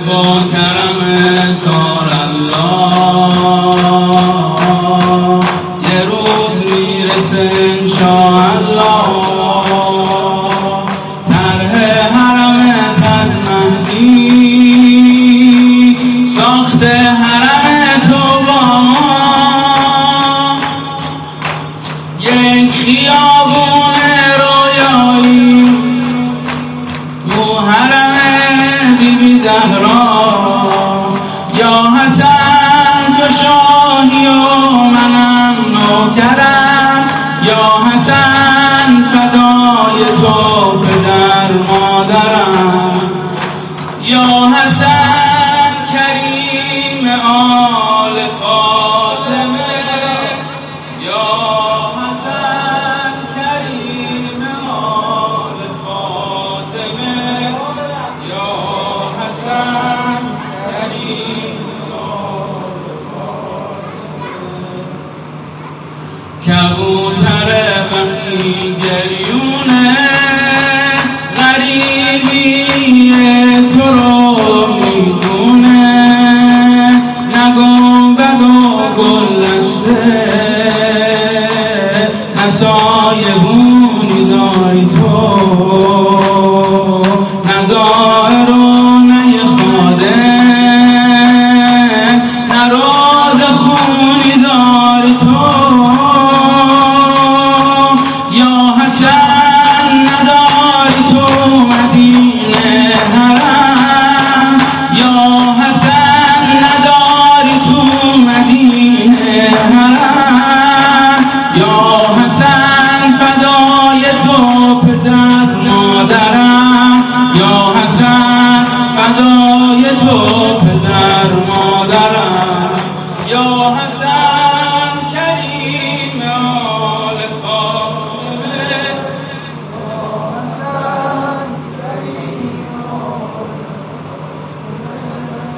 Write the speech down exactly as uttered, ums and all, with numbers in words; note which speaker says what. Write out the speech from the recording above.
Speaker 1: و کرم سار الله یه روز میرسه انشاءالله طرح حرمت از مهدی ساخته حرم تو با ما یک خیابون رویایی تو حرم بی بی زهرا یا حسن تو شاهی و منم نوکرم یا حسن فدای تو پدر مادرم یا حسن کریم آل فاطمه یا حسن کریم آل فاطمه یا حسن کریم آل فاطمه کبوتر وقتی گریونه غریبی تو رو میدونه نگنبد و گل دسته نسایبونی داری تو نظاهر و نه خادم نه روز خونی داری تو یا حسن نداری تو مدینه حرم یا حسن نداری تو مدینه حرم یا حسن فدای تو پدر مادرم یا حسن فدای تو پدر مادرم یا حسن